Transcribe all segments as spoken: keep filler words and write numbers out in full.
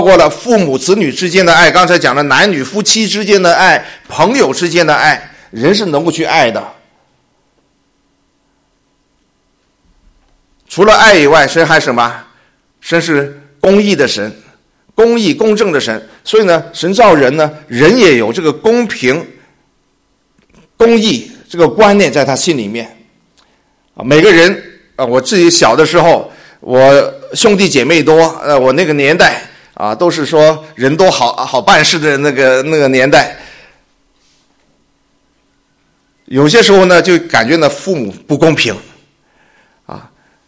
包括了父母子女之间的爱，刚才讲了男女夫妻之间的爱，朋友之间的爱，人是能够去爱的。除了爱以外，神还什么？神是公义的神，公义公正的神。所以呢，神造人呢，人也有这个公平公义这个观念在他心里面啊。每个人啊，我自己小的时候，我兄弟姐妹多，呃，我那个年代啊，都是说人多好好办事的那个那个年代。有些时候呢，就感觉呢父母不公平啊。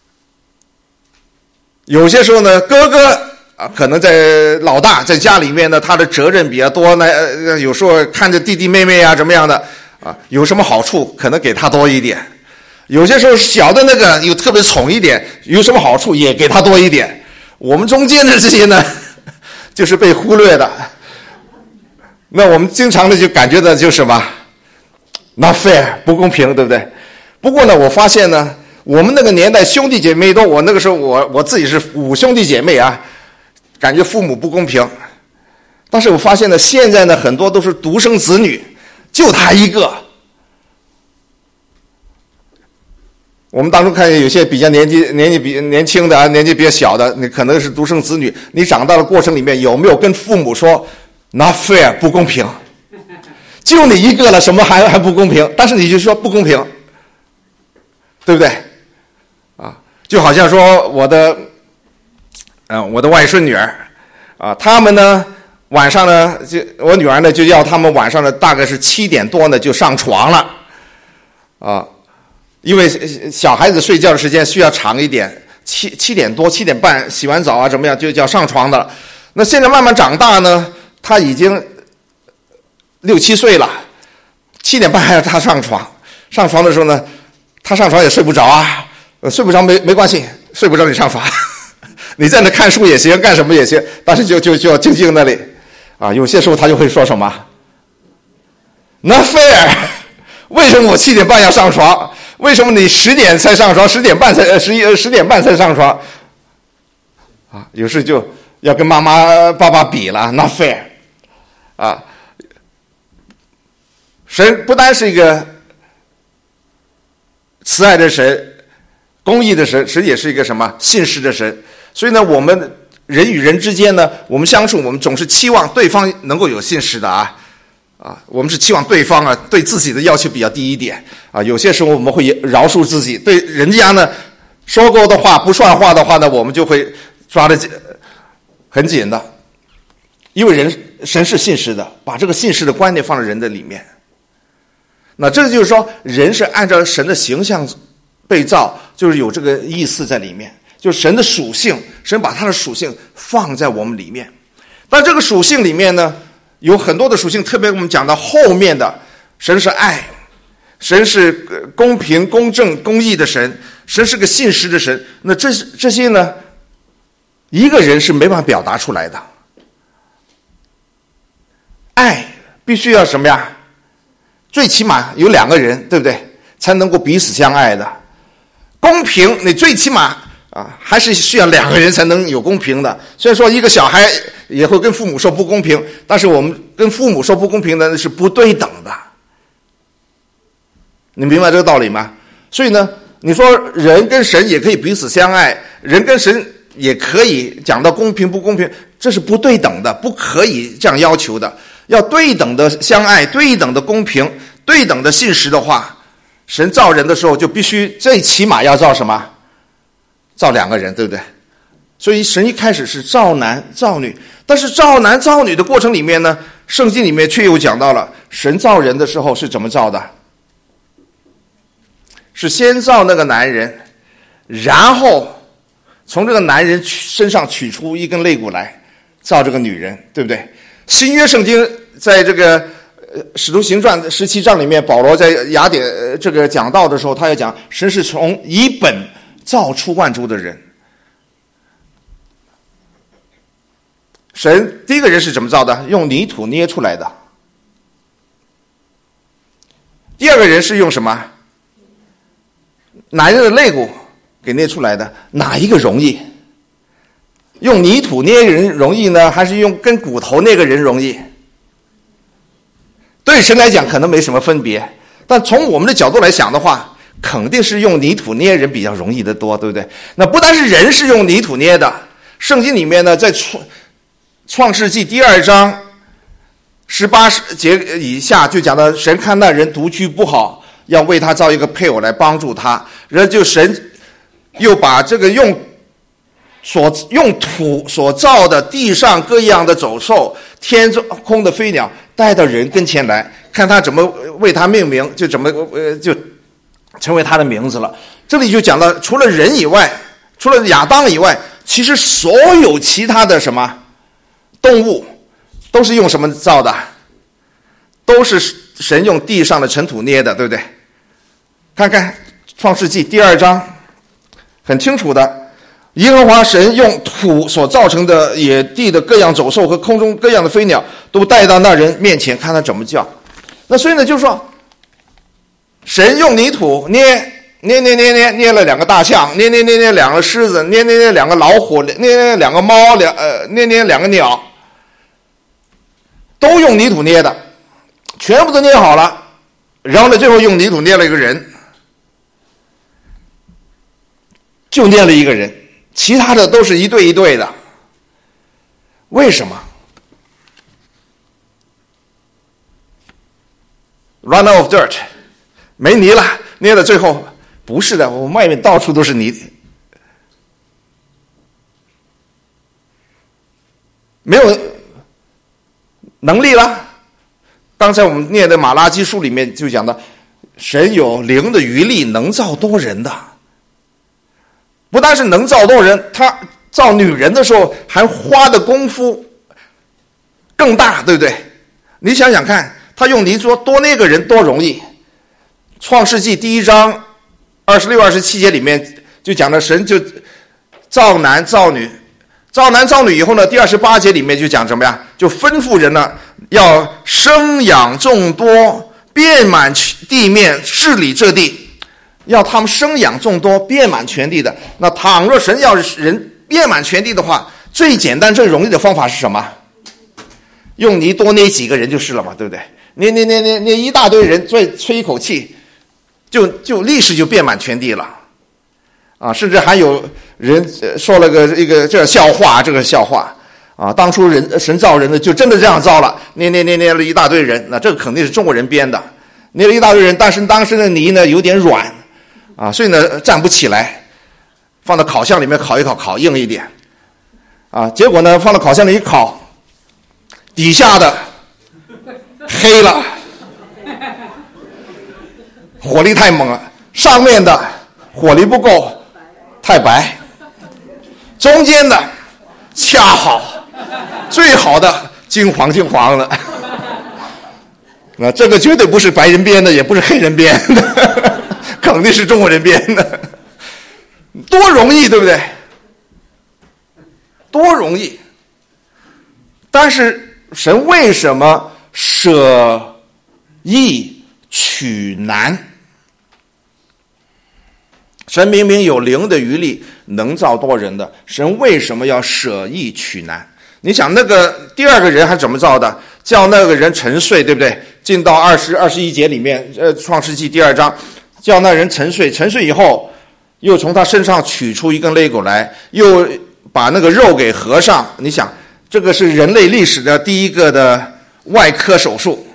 有些时候呢，哥哥啊，可能在老大在家里面呢，他的责任比较多呢，呃有时候看着弟弟妹妹啊怎么样的啊，有什么好处可能给他多一点。有些时候小的那个又特别宠一点，有什么好处也给他多一点。我们中间的这些呢，就是被忽略的。那我们经常的就感觉到就是什么 not fair 不公平，对不对？不过呢，我发现呢，我们那个年代兄弟姐妹多，我那个时候我我自己是五兄弟姐妹啊，感觉父母不公平。但是我发现呢，现在呢很多都是独生子女，就他一个。我们当中看见有些比较年纪年纪比年轻的啊，年纪比较小的，你可能是独生子女，你长大的过程里面有没有跟父母说 not fair 不公平？就你一个了，什么还还不公平？但是你就说不公平，对不对？啊，就好像说我的，嗯、呃，我的外孙女儿，啊，他们呢晚上呢，就我女儿呢就要他们晚上呢大概是七点多呢就上床了，啊。因为小孩子睡觉的时间需要长一点，七七点多、七点半洗完澡啊，怎么样就叫上床的了。那现在慢慢长大呢，他已经六七岁了，七点半还要他上床。上床的时候呢，他上床也睡不着啊，呃、睡不着没没关系，睡不着你上床，你在那看书也行，干什么也行，但是就就就要静静那里啊。有些时候他就会说什么 ，not fair， 为什么我七点半要上床？为什么你十点才上床，十点半才十一十点半才上床？啊，有时就要跟妈妈爸爸比了 ，not fair， 啊，神不单是一个慈爱的神、公义的神，神也是一个什么信实的神。所以呢，我们人与人之间呢，我们相处，我们总是期望对方能够有信实的啊。啊，我们是期望对方啊对自己的要求比较低一点啊。有些时候我们会饶恕自己，对人家呢说过的话不算话的话呢，我们就会抓得很紧的。因为人神是信实的，把这个信实的观念放在人的里面。那这就是说，人是按照神的形象被造，就是有这个意思在里面，就是神的属性，神把他的属性放在我们里面。但这个属性里面呢，有很多的属性，特别我们讲到后面的，神是爱，神是公平、公正、公义的神，神是个信实的神。那这这些呢，一个人是没办法表达出来的。爱必须要什么呀？最起码有两个人，对不对？才能够彼此相爱的。公平，你最起码啊，还是需要两个人才能有公平的。虽然说一个小孩也会跟父母说不公平，但是我们跟父母说不公平的那是不对等的。你明白这个道理吗？所以呢，你说人跟神也可以彼此相爱，人跟神也可以讲到公平不公平，这是不对等的，不可以这样要求的。要对等的相爱，对等的公平，对等的信实的话，神造人的时候就必须最起码要造什么？造两个人，对不对？所以神一开始是造男造女，但是造男造女的过程里面呢，圣经里面却又讲到了神造人的时候是怎么造的？是先造那个男人，然后从这个男人身上取出一根肋骨来造这个女人，对不对？新约圣经在这个呃使徒行传十七章里面，保罗在雅典这个讲道的时候，他也讲神是从一本造出万族的人。神第一个人是怎么造的？用泥土捏出来的。第二个人是用什么？男人的肋骨给捏出来的。哪一个容易？ 用泥土捏人容易呢，还是用跟骨头捏个人容易？对神来讲可能没什么分别，但从我们的角度来想的话，肯定是用泥土捏人比较容易的多，对不对？那不单是人是用泥土捏的，圣经里面呢，在创创世纪第二章十八节以下就讲到，神看那人独居不好，要为他造一个配偶来帮助他，然后就神又把这个用所用土所造的地上各样的走兽、天空的飞鸟带到人跟前来，看他怎么为他命名，就怎么呃就成为他的名字了。这里就讲到，除了人以外，除了亚当以外，其实所有其他的什么动物都是用什么造的？都是神用地上的尘土捏的，对不对？看看创世纪第二章，很清楚的，耶和华神用土所造成的野地的各样走兽和空中各样的飞鸟都带到那人面前，看他怎么叫。那所以呢，就是说神用泥土捏捏捏捏捏捏了两个大象，捏捏捏捏两个狮子，捏捏捏两个老虎，捏捏两个猫，两呃捏捏两个鸟，都用泥土捏的，全部都捏好了，然后呢，最后用泥土捏了一个人，就捏了一个人，其他的都是一对一对的。为什么 ？Run out of dirt， 没泥了，捏到最后不是的，我外面到处都是泥，没有能力了。刚才我们念的马拉基书里面就讲到，神有灵的余力，能造多人的。不但是能造多人，他造女人的时候还花的功夫更大，对不对？你想想看，他用泥说多那个人多容易。创世纪第一章二十六、二十七节里面就讲了，神就造男造女，造男造女以后呢，第二十八节里面就讲什么呀？就吩咐人呢，要生养众多，遍满地面，治理这地。要他们生养众多，遍满全地的。那倘若神要人遍满全地的话，最简单最容易的方法是什么？用泥多捏几个人就是了嘛，对不对？捏捏捏捏捏一大堆人，再吹一口气，就就立时就遍满全地了。啊，甚至还有人说了个一个这个笑话，这个笑话啊，当初人神造人的就真的这样造了，捏捏捏捏了一大堆人，那这个肯定是中国人编的，捏了一大堆人，但是当时的泥呢有点软。啊，所以呢站不起来，放到烤箱里面烤一烤，烤硬一点，啊，结果呢放到烤箱里一烤，底下的黑了，火力太猛了；上面的火力不够，太白；中间的恰好，最好的金黄金黄的。那这个绝对不是白人编的，也不是黑人编的。肯定是中国人编的，多容易，对不对？多容易。但是神为什么舍易取难？神明明有灵的余力，能造多人的，神为什么要舍易取难？你想那个第二个人还怎么造的？叫那个人沉睡，对不对？进到二十二十一节里面，呃，创世纪第二章。叫那人沉睡，沉睡以后，又从他身上取出一根肋骨来，又把那个肉给合上。你想，这个是人类历史的第一个的外科手术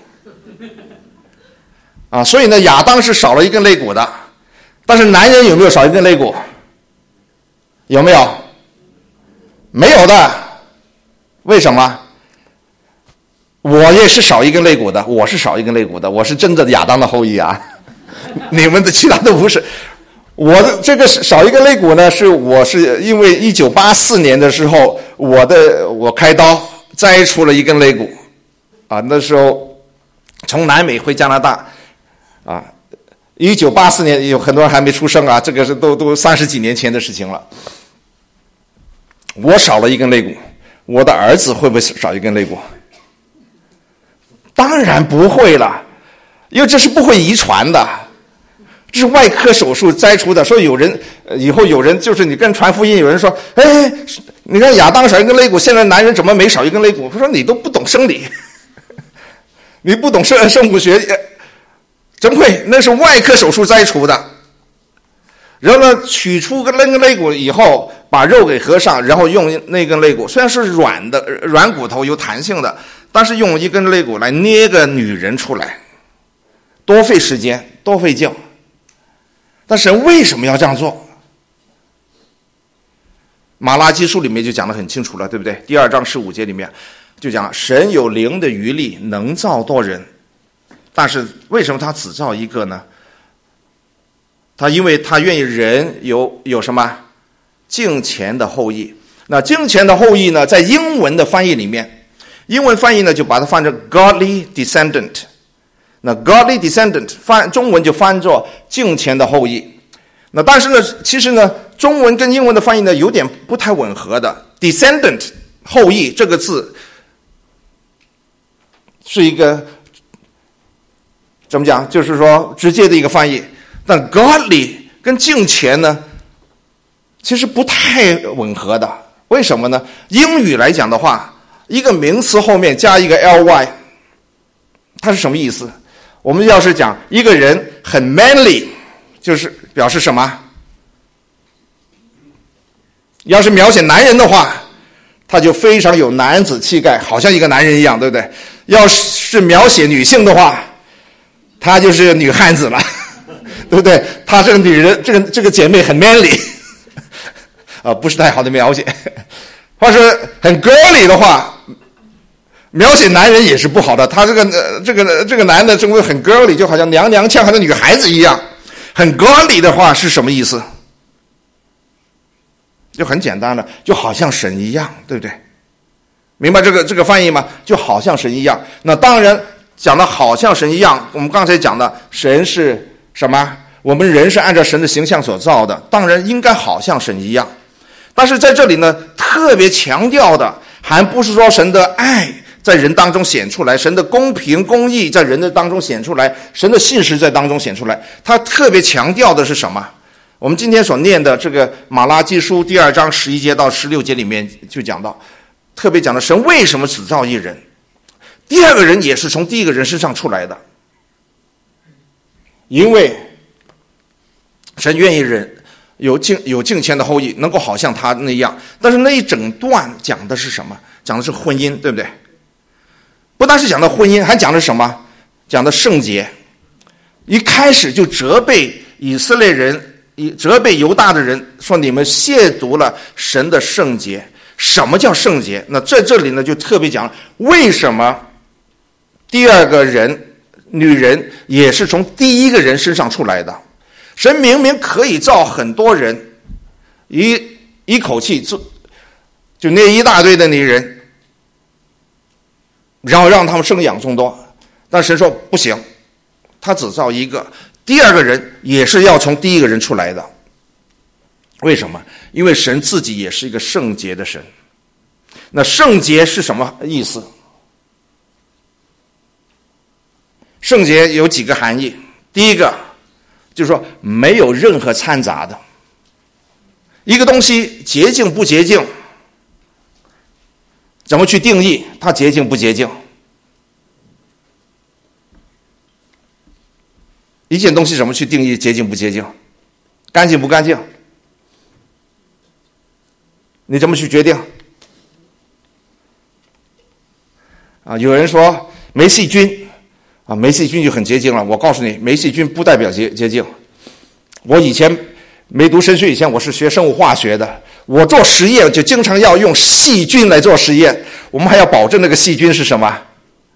啊！所以呢，亚当是少了一根肋骨的，但是男人有没有少一根肋骨？有没有？没有的。为什么？我也是少一根肋骨的，我是少一根肋骨的，我是真的亚当的后裔啊。你们的其他都不是。我的这个少一个肋骨呢，是我是因为一九八四年的时候，我的我开刀摘除了一根肋骨啊，那时候从南美回加拿大啊，一九八四年有很多人还没出生啊，这个是都都三十几年前的事情了。我少了一根肋骨，我的儿子会不会少一根肋骨？当然不会了，因为这是不会遗传的。 这是外科手术摘除的。说有人以后有人就是你跟传福音，有人说，哎，你看亚当少一根肋骨，现在男人怎么没少一根肋骨？他说你都不懂生理，你不懂生生物学，怎么会？那是外科手术摘除的。然后呢，取出个那根肋骨以后，把肉给合上，然后用那根肋骨，虽然是软的软骨头有弹性的，但是用一根肋骨来捏个女人出来，多费时间，多费劲。但神为什么要这样做？马拉基书里面就讲得很清楚了，对不对？第二章十五节里面就讲，神有灵的余力，能造多人，但是为什么他只造一个呢？他因为他愿意人有有什么敬虔的后裔。那敬虔的后裔呢，在英文的翻译里面，英文翻译呢就把它翻成 godly descendant。那 godly descendant 翻中文就翻作敬虔的后裔。那但是呢，其实呢，中文跟英文的翻译呢有点不太吻合的。descendant 后裔这个字是一个怎么讲？就是说直接的一个翻译。但 godly 跟敬虔呢，其实不太吻合的。为什么呢？英语来讲的话，一个名词后面加一个 ly， 它是什么意思？我们要是讲一个人很 manly， 就是表示什么？要是描写男人的话，他就非常有男子气概，好像一个男人一样，对不对？要是描写女性的话，她就是女汉子了。对不对？她这个女人，这个这个姐妹很 manly， 啊，不是太好的描写。或是很 girly 的话，描写男人也是不好的。他这个、呃、这个这个男的真的很 girly， 就好像娘娘腔，好像女孩子一样。很 girly 的话是什么意思？就很简单的，就好像神一样，对不对？明白这个这个翻译吗？就好像神一样。那当然讲的好像神一样，我们刚才讲的神是什么？我们人是按照神的形象所造的，当然应该好像神一样。但是在这里呢，特别强调的还不是说神的爱在人当中显出来，神的公平公义在人的当中显出来，神的信实在当中显出来。他特别强调的是什么？我们今天所念的这个马拉基书第二章十一节到十六节里面就讲到，特别讲到神为什么只造一人，第二个人也是从第一个人身上出来的。因为神愿意人有敬有敬虔的后裔，能够好像他那样。但是那一整段讲的是什么？讲的是婚姻，对不对？不但是讲的婚姻，还讲的什么？讲的圣洁。一开始就责备以色列人，责备犹大的人，说你们亵渎了神的圣洁。什么叫圣洁？那在这里呢，就特别讲为什么第二个人女人也是从第一个人身上出来的。神明明可以造很多人，一一口气就就那一大堆的女人，然后让他们生养众多，但神说不行，他只造一个，第二个人也是要从第一个人出来的。为什么？因为神自己也是一个圣洁的神。那圣洁是什么意思？圣洁有几个含义。第一个就是说没有任何掺杂的，一个东西洁净不洁净，怎么去定义它洁净不洁净？一件东西怎么去定义洁净不洁净？干净不干净？你怎么去决定？啊，有人说没细菌啊，没细菌就很洁净了。我告诉你，没细菌不代表洁洁净。我以前没读神学以前，我是学生物化学的。我做实验就经常要用细菌来做实验，我们还要保证那个细菌是什么？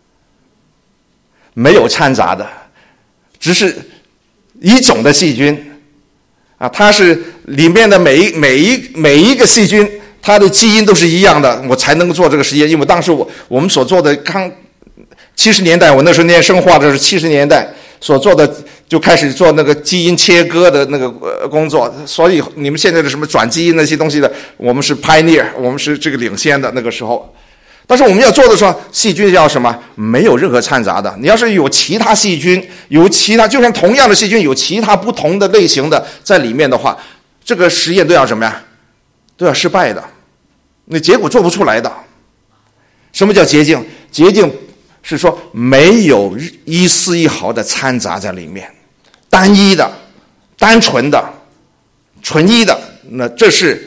没有掺杂的，只是一种的细菌啊，它是里面的每一每一每一个细菌，它的基因都是一样的，我才能够做这个实验。因为当时我我们所做的刚七十年代，我那时候念生化的是七十年代所做的，就开始做那个基因切割的那个工作。所以你们现在的什么转基因那些东西的，我们是 pioneer， 我们是这个领先的那个时候。 但是我们要做的时候，细菌要什么？没有任何掺杂的。你要是有其他细菌，有其他，就算同样的细菌有其他不同的类型的在里面的话，这个实验都要什么呀？都要失败的，那结果做不出来的。什么叫洁净？洁净是说没有一丝一毫的掺杂在里面，单一的、单纯的、纯一的，那这是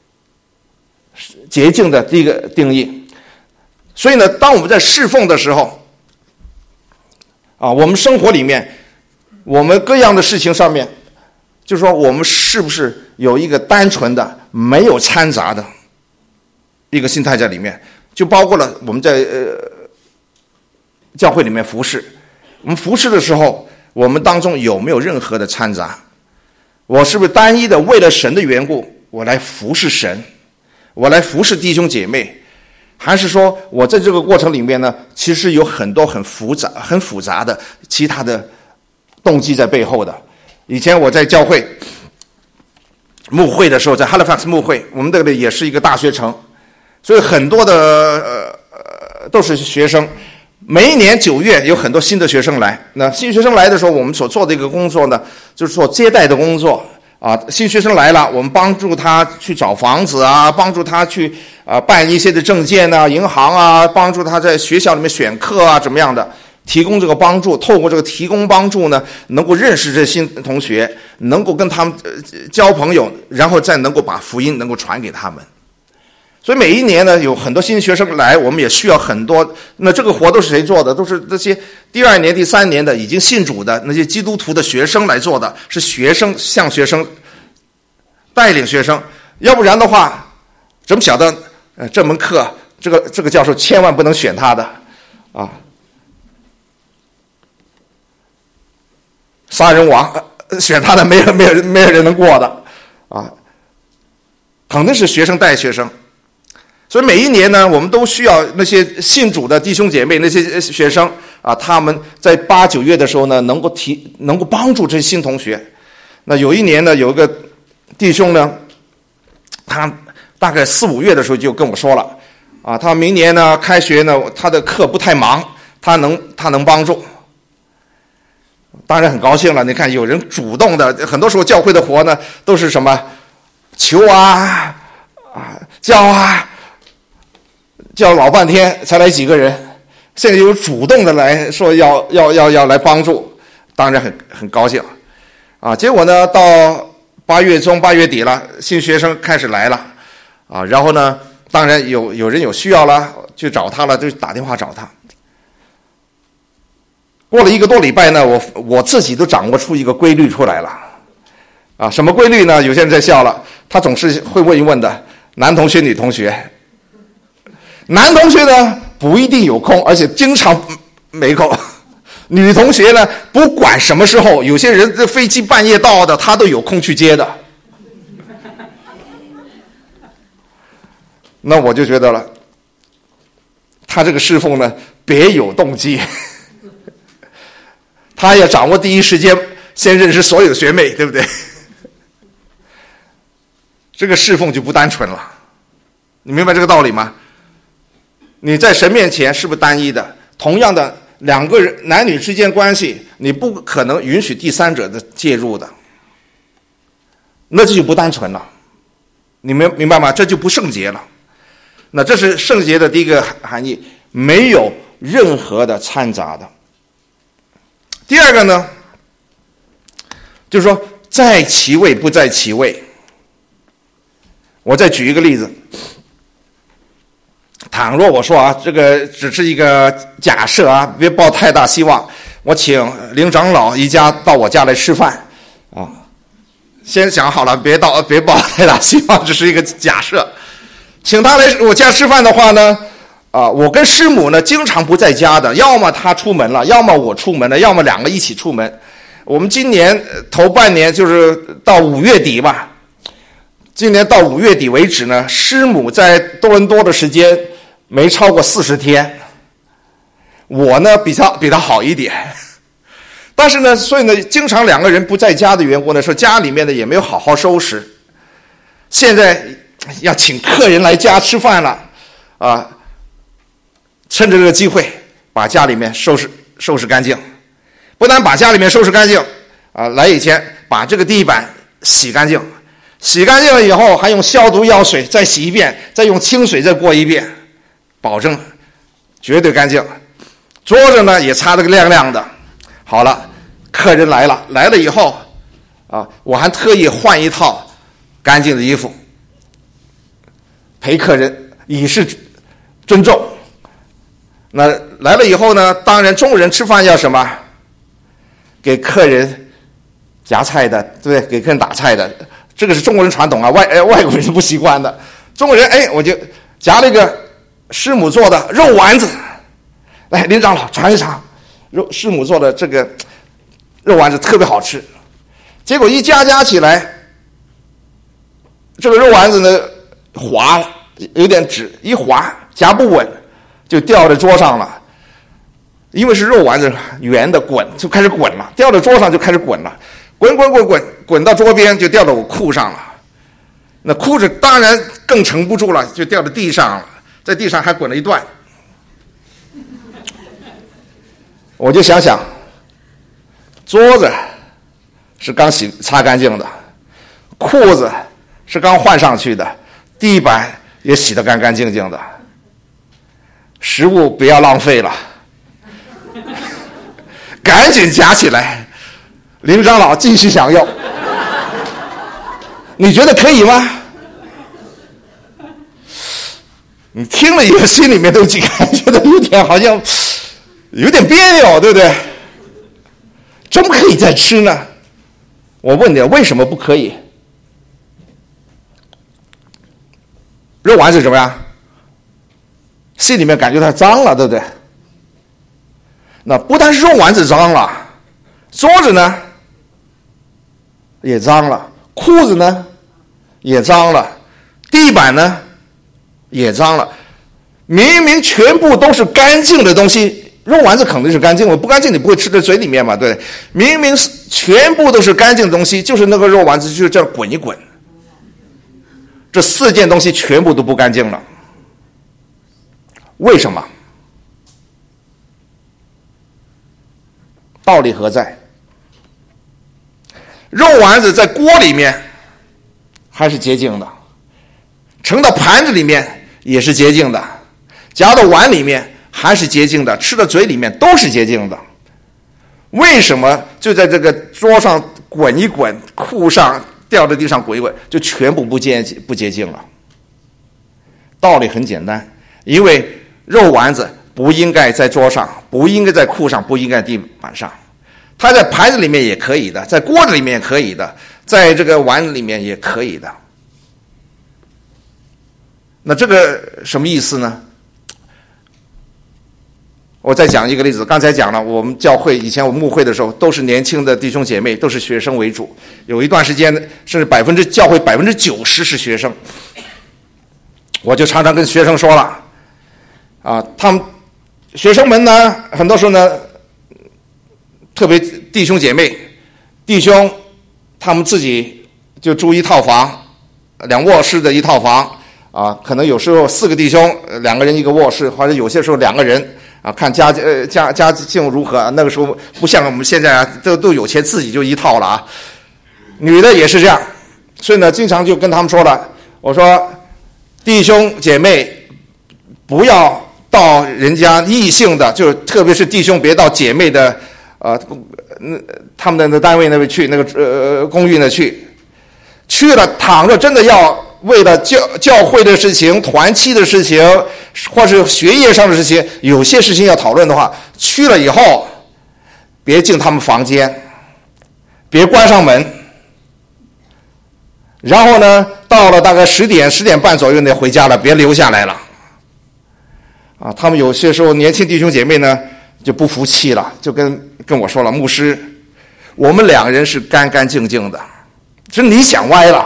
洁净的第一个定义。所以呢，当我们在侍奉的时候，啊，我们生活里面，我们各样的事情上面，就是说我们是不是有一个单纯的、没有掺杂的一个心态在里面？就包括了我们在呃教会里面服侍，我们服侍的时候，我们当中有没有任何的掺杂？我是不是单一的为了神的缘故，我来服侍神，我来服侍弟兄姐妹？还是说我在这个过程里面呢，其实有很多很复杂、很复杂的其他的动机在背后的？以前我在教会牧会的时候，在 Halifax 牧会，我们这里也是一个大学城，所以很多的呃都是学生。每一年九月有很多新的学生来，那新学生来的时候，我们所做的一个工作呢，就是做接待的工作。啊，新学生来了，我们帮助他去找房子啊，帮助他去啊办一些的证件啊，银行啊，帮助他在学校里面选课啊，怎么样的，提供这个帮助。透过这个提供帮助呢，能够认识这新同学，能够跟他们交朋友，然后再能够把福音能够传给他们。所以每一年呢，有很多新学生来，我们也需要很多。那这个活都是谁做的？都是那些第二年、第三年的已经信主的那些基督徒的学生来做的，是学生向学生带领学生。要不然的话，怎么晓得？呃，这门课，这个这个教授千万不能选他的啊！杀人王，选他的没有没有没有人能过的啊！肯定是学生带学生。所以每一年呢，我们都需要那些信主的弟兄姐妹，那些学生啊，他们在八九月的时候呢，能够提，能够帮助这些新同学。那有一年呢，有一个弟兄呢，他大概四五月的时候就跟我说了，啊，他明年呢开学呢，他的课不太忙，他能他能帮助。当然很高兴了。你看，有人主动的，很多时候教会的活呢，都是什么求啊啊叫啊。叫老半天才来几个人，现在有主动的来说要要要要来帮助，当然很很高兴啊。结果呢，到八月中八月底了，新学生开始来了啊。然后呢，当然有有人有需要了，去找他了，就打电话找他。过了一个多礼拜呢，我我自己都掌握出一个规律出来了啊。什么规律呢？有些人在笑了，他总是会问一问的，男同学女同学。男同学呢不一定有空，而且经常没空。女同学呢，不管什么时候，有些人这飞机半夜到的，他都有空去接的。那我就觉得了，他这个侍奉呢别有动机。他要掌握第一时间，先认识所有的学妹，对不对？这个侍奉就不单纯了。你明白这个道理吗？你在神面前是不是单一的？同样的，两个人男女之间关系，你不可能允许第三者的介入的，那这就不单纯了。你明明白吗？这就不圣洁了。那这是圣洁的第一个含义，没有任何的掺杂的。第二个呢，就是说在其位不在其位。我再举一个例子。倘若我说啊，这个只是一个假设啊，别抱太大希望。我请林长老一家到我家来吃饭啊，先想好了，别到别抱太大希望，只是一个假设。请他来我家吃饭的话呢，啊，我跟师母呢经常不在家的，要么他出门了，要么我出门了，要么两个一起出门。我们今年头半年就是到五月底吧，今年到五月底为止呢，师母在多伦多的时间没超过四十天，我呢比他比他好一点，但是呢，所以呢，经常两个人不在家的缘故呢，说家里面呢也没有好好收拾。现在要请客人来家吃饭了，啊， 趁着这个机会把家里面收拾收拾干净，不但把家里面收拾干净啊，来以前把这个地板洗干净，洗干净了以后还用消毒药水再洗一遍，再用清水再过一遍，保证绝对干净。桌子呢也擦得个亮亮的。好了，客人来了，来了以后啊，我还特意换一套干净的衣服陪客人，以示尊重。那来了以后呢，当然中国人吃饭要什么？给客人夹菜的，对不对？给客人打菜的，这个是中国人传统啊，外呃外国人是不习惯的。中国人哎，我就夹了一个师母做的肉丸子，来林长老尝一尝，肉师母做的这个肉丸子特别好吃。结果一夹夹起来，这个肉丸子呢滑了，有点纸，一滑夹不稳，就掉在桌上了。因为是肉丸子圆的，滚就开始滚了，掉到桌上就开始滚了，滚滚滚滚滚到桌边就掉到我裤上了。那裤子当然更撑不住了，就掉到地上了，在地上还滚了一段。我就想想，桌子是刚洗擦干净的，裤子是刚换上去的，地板也洗得干干净净的，食物不要浪费了，赶紧夹起来，林长老继续享用。你觉得可以吗？你听了以后心里面都感觉到有点好像有点别扭，对不对？怎么可以再吃呢？我问你，为什么不可以？肉丸子怎么样？心里面感觉它脏了，对不对？那不但是肉丸子脏了，桌子呢也脏了，裤子呢也脏了，地板呢也脏了。明明全部都是干净的东西，肉丸子肯定是干净的，不干净你不会吃在嘴里面嘛，对不对？明明全部都是干净的东西，就是那个肉丸子就是这样滚一滚，这四件东西全部都不干净了。为什么？道理何在？肉丸子在锅里面还是洁净的，盛到盘子里面也是洁净的，夹到碗里面还是洁净的，吃到嘴里面都是洁净的。为什么就在这个桌上滚一滚，裤上掉在地上滚一滚，就全部不洁不洁净了？道理很简单，因为肉丸子不应该在桌上，不应该在裤上，不应该在地板上。它在盘子里面也可以的，在锅子里面也可以的，在这个碗里面也可以的。那这个什么意思呢？我再讲一个例子，刚才讲了，我们教会以前我们牧会的时候，都是年轻的弟兄姐妹，都是学生为主。有一段时间，甚至百分之教会百分之九十是学生。我就常常跟学生说了，啊，他们学生们呢，很多时候呢，特别弟兄姐妹，弟兄他们自己就租一套房，两卧室的一套房啊，可能有时候四个弟兄，两个人一个卧室，或者有些时候两个人。啊，看家呃家家境如何？那个时候不像我们现在啊，都都有钱，自己就一套了啊。女的也是这样，所以呢，经常就跟他们说了，我说弟兄姐妹不要到人家异性的，就特别是弟兄别到姐妹的呃那他们的单位那边去，那个呃公寓那去，去了躺着真的要为了教教会的事情、团契的事情，或是学业上的事情，有些事情要讨论的话，去了以后，别进他们房间，别关上门，然后呢，到了大概十点、十点半左右呢，回家了，别留下来了。啊，他们有些时候年轻弟兄姐妹呢就不服气了，就跟跟我说了，牧师，我们两个人是干干净净的，是你想歪了。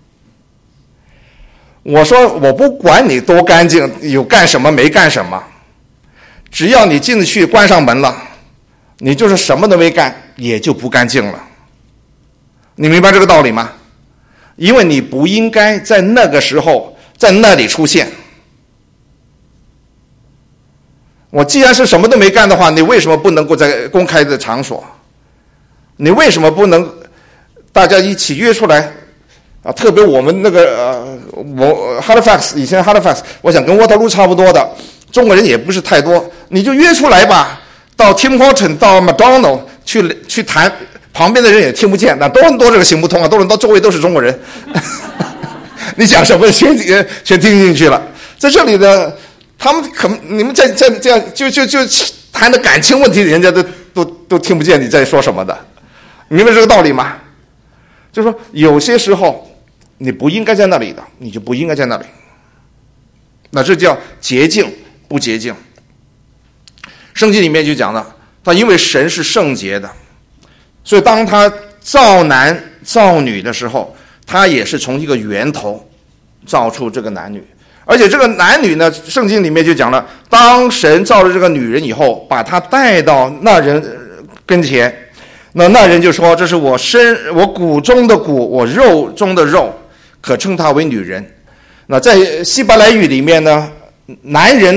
我说我不管你多干净，有干什么没干什么，只要你进去关上门了，你就是什么都没干，也就不干净了。你明白这个道理吗？因为你不应该在那个时候在那里出现。 我既然是什么都没干的话，你为什么不能够在公开的场所？你为什么不能大家一起约出来啊？特别我们那个呃，我 Halifax 以前 Halifax， 我想跟 Waterloo 差不多的，中国人也不是太多，你就约出来吧，到 Tim Horton 到 McDonald 去去谈，旁边的人也听不见，那多伦多这个行不通啊，多伦多周围都是中国人，你讲什么全全听进去了。在这里呢，他们可你们在在这样就就就谈的感情问题，人家都都都听不见你在说什么的，你明白这个道理吗？就是说有些时候你不应该在那里的，你就不应该在那里。那这叫洁净不洁净。圣经里面就讲了，他因为神是圣洁的，所以当他造男造女的时候，他也是从一个源头造出这个男女。而且这个男女呢，圣经里面就讲了，当神造了这个女人以后，把她带到那人跟前，那那人就说，这是我身我骨中的骨，我肉中的肉，可称她为女人。那在希伯来语里面呢，男人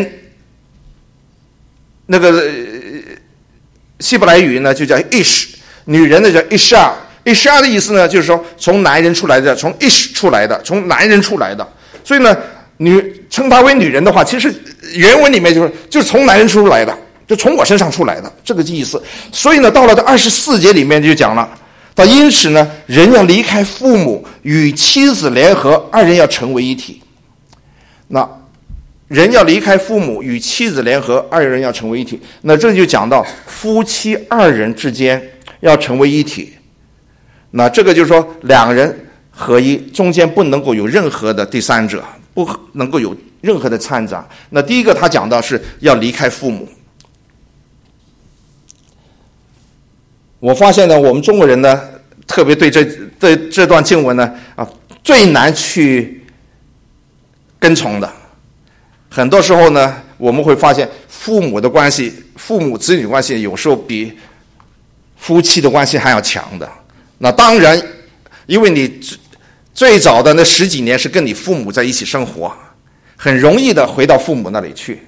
那个希伯来语呢就叫 ish， 女人呢叫 isha， isha 的意思呢就是说从男人出来的，从 ish 出来的，从男人出来的。所以呢，女称她为女人的话，其实原文里面就是就是从男人出来的，就从我身上出来的这个意思。所以呢，到了这二十四节里面就讲了，到因此呢，人要离开父母，与妻子联合，二人要成为一体。那人要离开父母，与妻子联合，二人要成为一体。那这就讲到夫妻二人之间要成为一体。那这个就是说两人合一，中间不能够有任何的第三者，不能够有任何的掺杂。那第一个他讲到是要离开父母。我发现呢，我们中国人呢，特别对这对这段经文呢啊最难去跟从的。很多时候呢，我们会发现父母的关系，父母子女关系有时候比夫妻的关系还要强的。那当然，因为你最早的那十几年是跟你父母在一起生活，很容易的回到父母那里去。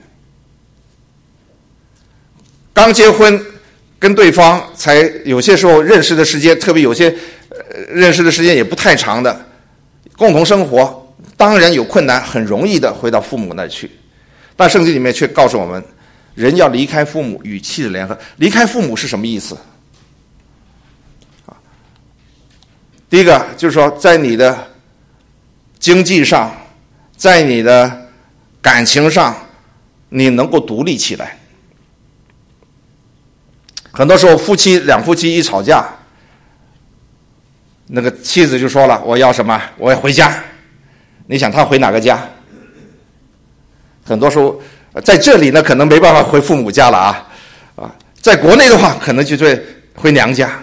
刚结婚跟对方才有些时候认识的时间，特别有些、呃、认识的时间也不太长的，共同生活当然有困难，很容易的回到父母那里去。但圣经里面却告诉我们，人要离开父母，与妻子联合。离开父母是什么意思？第一个就是说，在你的经济上，在你的感情上，你能够独立起来。很多时候夫妻两夫妻一吵架，那个妻子就说了，我要什么？我要回家。你想他回哪个家？很多时候在这里呢可能没办法回父母家了啊啊，在国内的话可能就会回娘家。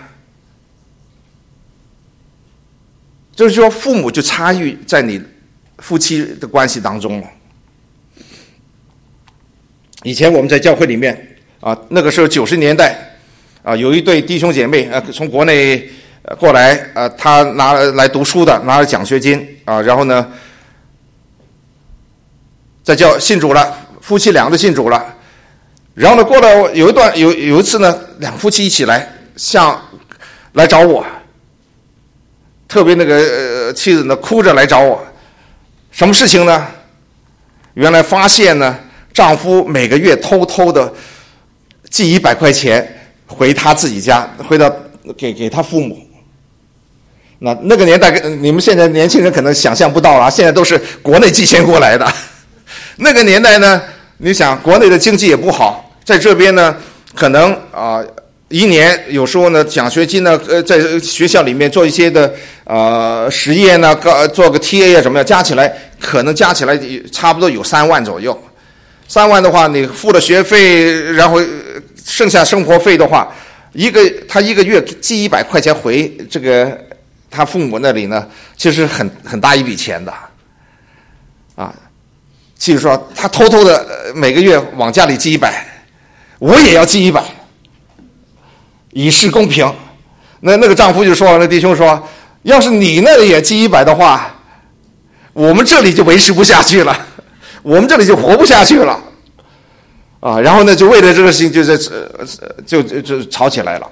就是说父母就参与在你夫妻的关系当中了。以前我们在教会里面啊，那个时候九十年代啊，有一对弟兄姐妹啊从国内过来啊，他拿来读书的，拿了奖学金啊，然后呢在教信主了，夫妻两个都信主了。然后呢，过了有一段有有一次呢，两夫妻一起来向来找我，特别那个、呃、妻子呢哭着来找我，什么事情呢？原来发现呢，丈夫每个月偷偷的寄一百块钱回他自己家，回到给给他父母。那那个年代，你们现在年轻人可能想象不到了，现在都是国内寄钱过来的。那个年代呢，你想国内的经济也不好，在这边呢，可能啊、呃、一年有时候呢奖学金呢，呃在学校里面做一些的呃实验呢，做个 T A 啊什么的，加起来可能加起来差不多有三万左右。三万的话，你付了学费，然后剩下生活费的话，一个他一个月寄一百块钱回这个他父母那里呢，其实很很大一笔钱的，啊。就是说他偷偷的每个月往家里寄一百，我也要寄一百，以示公平。那那个丈夫就说，那弟兄说，要是你那里也寄一百的话，我们这里就维持不下去了，我们这里就活不下去了。 啊，然后呢，就为了这个事情，就在就就就吵起来了。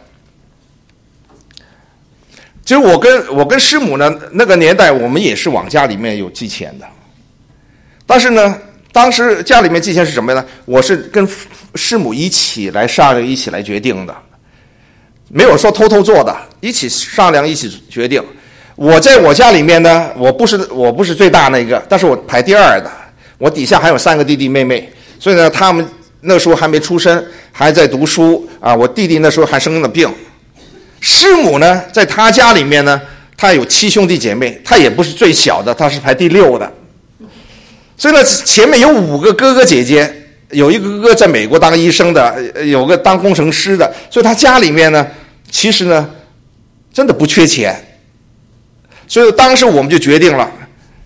其实我跟我跟师母呢，那个年代我们也是往家里面有寄钱的，但是呢，当时家里面寄钱是什么呢？我是跟师母一起来商量，一起来决定的，没有说偷偷做的，一起商量，一起决定。我在我家里面呢，我不是我不是最大那个，但是我排第二的，我底下还有三个弟弟妹妹，所以呢，他们那时候还没出生，还在读书啊。我弟弟那时候还生了病。师母呢，在他家里面呢，他有七兄弟姐妹，他也不是最小的，他是排第六的。所以呢，前面有五个哥哥姐姐，有一个哥哥在美国当医生的，有个当工程师的，所以他家里面呢，其实呢，真的不缺钱。所以当时我们就决定了，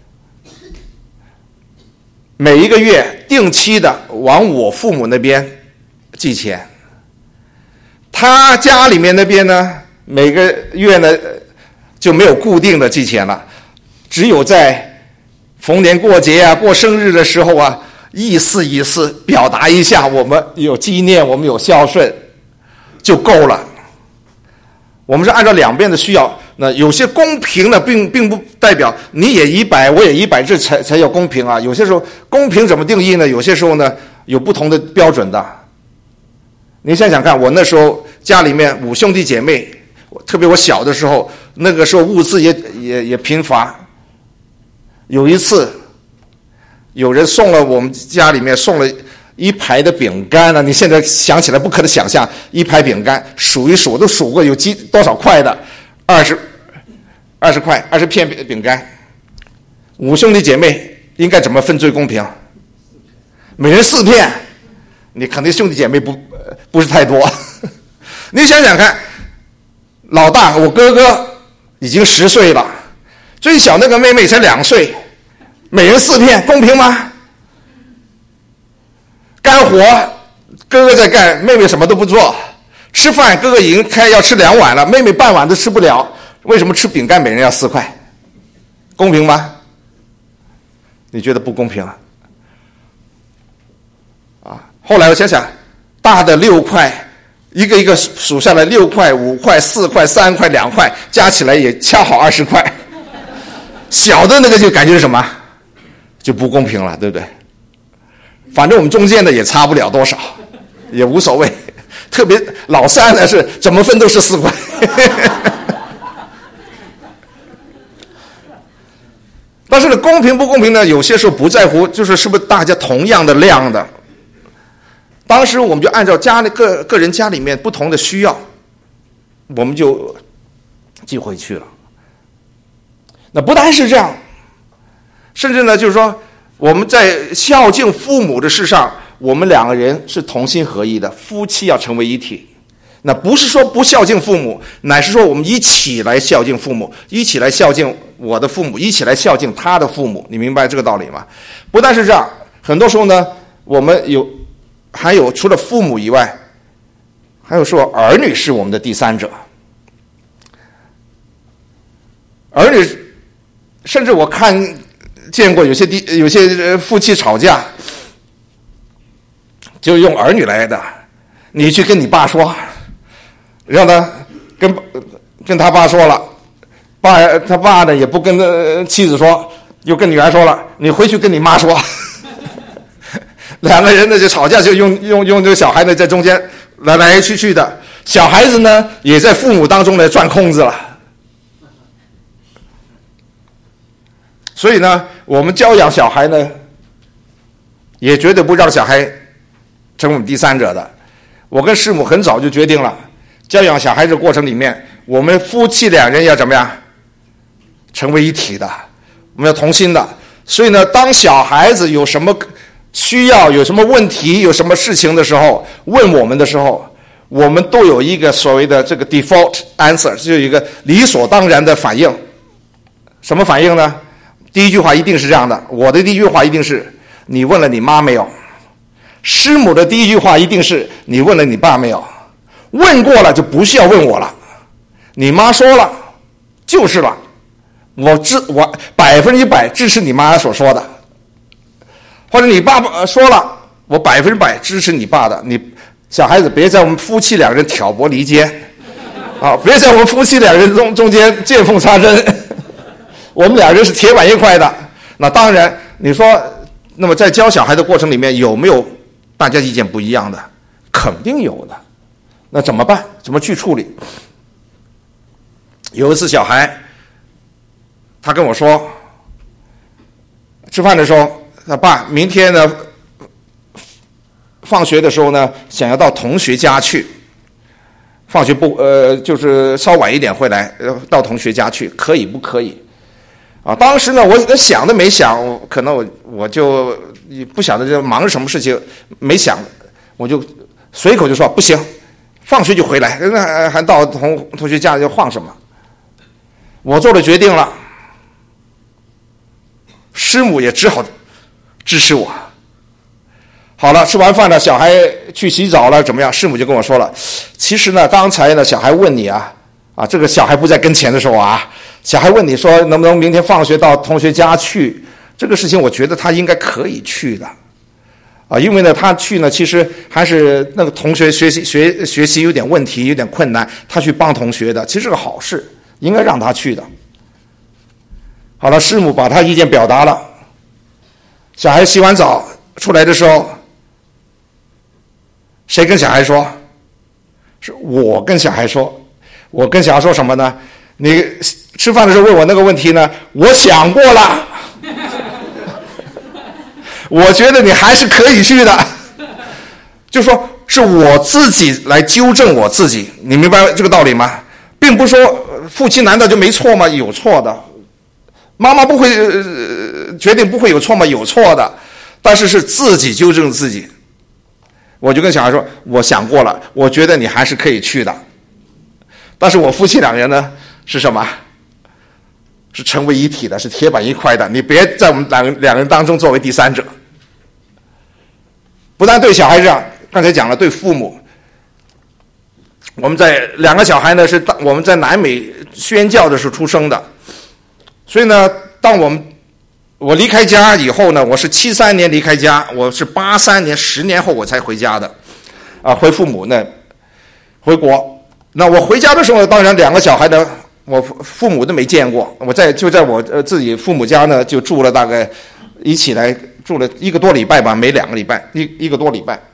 每一个月定期的往我父母那边寄钱。他家里面那边呢，每个月呢就没有固定的寄钱了，只有在逢年过节啊、过生日的时候啊，意思意思表达一下我们有纪念，我们有孝顺就够了。我们是按照两边的需要，那有些公平呢，并并不代表你也一百，我也一百，这才才叫公平啊。有些时候公平怎么定义呢？有些时候呢有不同的标准的。你想想看，我那时候家里面五兄弟姐妹，特别我小的时候，那个时候物资也也也贫乏。有一次，有人送了我们家里面送了一排的饼干呢，你现在想起来不可能想象，一排饼干数一数都数过有几多少块的，二十二十块，二十片饼干，五兄弟姐妹应该怎么分最公平？每人四片，你肯定兄弟姐妹不不是太多。你想想看，老大我哥哥已经十岁了，最小那个妹妹才两岁，每人四片，公平吗？干活哥哥在干，妹妹什么都不做。吃饭哥哥已经开要吃两碗了，妹妹半碗都吃不了。为什么吃饼干每人要四块？公平吗？你觉得不公平啊？啊！后来我想想，大的六块，一个一个数下来，六块、五块、四块、三块、两块，加起来也恰好二十块。小的那个就感觉是什么？就不公平了，对不对？反正我们中间的也差不了多少，也无所谓。特别老三呢是怎么分都是四块。但是呢，公平不公平呢？有些时候不在乎，就是是不是大家同样的量的。当时我们就按照家里个个人家里面不同的需要，我们就寄回去了。那不单是这样，甚至呢，就是说我们在孝敬父母的事上，我们两个人是同心合一的，夫妻要成为一体。那不是说不孝敬父母，乃是说我们一起来孝敬父母，一起来孝敬我的父母，一起来孝敬他的父母。你明白这个道理吗？不但是这样，很多时候呢，我们有还有除了父母以外，还有说儿女是我们的第三者。儿女，甚至我看见过有些地有些夫妻吵架，就用儿女来的。你去跟你爸说，让他跟跟他爸说了，爸他爸呢也不跟他妻子说，又跟女儿说了，你回去跟你妈说。两个人呢就吵架，就用用用这个小孩呢在中间来来去去的，小孩子呢也在父母当中呢钻空子了。所以呢，我们教养小孩呢，也绝对不让小孩成为我们第三者的。我跟师母很早就决定了，教养小孩子的过程里面，我们夫妻两人要怎么样？成为一体的，我们要同心的。所以呢，当小孩子有什么需要、有什么问题、有什么事情的时候，问我们的时候，我们都有一个所谓的这个 default answer， 就有一个理所当然的反应。什么反应呢？第一句话一定是这样的，我的第一句话一定是，你问了你妈没有？师母的第一句话一定是，你问了你爸没有？问过了就不需要问我了，你妈说了就是了，我支我百分之一百支持你妈所说的，或者你爸爸说了， 我百分之百支持你爸的。你小孩子别在我们夫妻两人挑拨离间，啊，别在我们夫妻两人中中间见缝插针。我们两人是铁板一块的。那当然，你说，那么在教小孩的过程里面有没有大家意见不一样的？肯定有的。那怎么办？怎么去处理？有一次小孩，他跟我说，吃饭的时候，他爸明天呢，放学的时候呢，想要到同学家去。放学不呃，就是稍晚一点回来，呃，到同学家去，可以不可以？啊，当时呢，我想都没想，可能我我就不晓得这忙着什么事情，没想，我就随口就说不行，放学就回来，那还到同同学家就晃什么？我做了决定了，师母也只好支持我。好了，吃完饭了，小孩去洗澡了，怎么样？师母就跟我说了，其实呢，刚才呢，小孩问你啊，啊，这个小孩不在跟前的时候啊，小孩问你说能不能明天放学到同学家去，这个事情我觉得他应该可以去的，啊，因为呢，他去呢，其实还是那个同学学习学学习有点问题，有点困难，他去帮同学的，其实是个好事，应该让他去的。好了，师母把他意见表达了，小孩洗完澡出来的时候。谁跟小孩说？是我跟小孩说。我跟小孩说什么呢？你吃饭的时候问我那个问题呢，我想过了。我觉得你还是可以去的。就说是我自己来纠正我自己，你明白这个道理吗？并不是说父亲难道就没错吗？有错的。妈妈不会、呃、决定不会有错吗？有错的。但是是自己纠正自己。我就跟小孩说，我想过了，我觉得你还是可以去的。但是我夫妻两人呢，是什么？是成为一体的，是铁板一块的。你别在我们两个两人当中作为第三者。不但对小孩这样，刚才讲了，对父母，我们在两个小孩呢是当我们在南美宣教的时候出生的，所以呢，当我们我离开家以后呢，我是七三年离开家，我是八三年十年后我才回家的，啊，回父母呢，回国。那我回家的时候，当然两个小孩呢，我父母都没见过，我在就在我呃自己父母家呢，就住了大概一起来住了一个多礼拜吧，没两个礼拜，一一个多礼拜。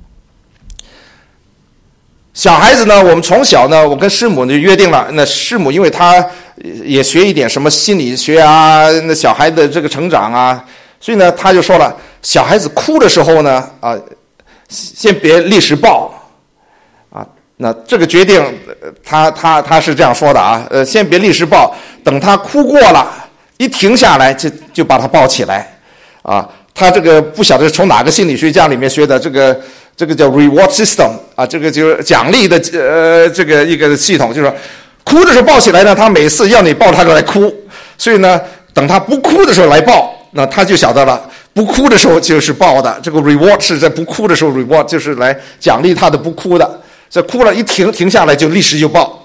小孩子呢，我们从小呢，我跟师母就约定了，那师母因为她也学一点什么心理学啊，那小孩的这个成长啊，所以呢，他就说了，小孩子哭的时候呢，啊，先别立时抱，啊，那这个决定，他他他是这样说的啊，呃，先别立时抱，等他哭过了，一停下来就就把他抱起来，啊，他这个不晓得是从哪个心理学家里面学的这个。这个叫 reward system 啊，这个就是奖励的呃这个一个系统，就是说哭的时候抱起来呢，他每次要你抱他就来哭，所以呢，等他不哭的时候来抱，那他就晓得了，不哭的时候就是抱的。这个 reward 是在不哭的时候 reward 就是来奖励他的不哭的，这哭了一停停下来就立时就抱。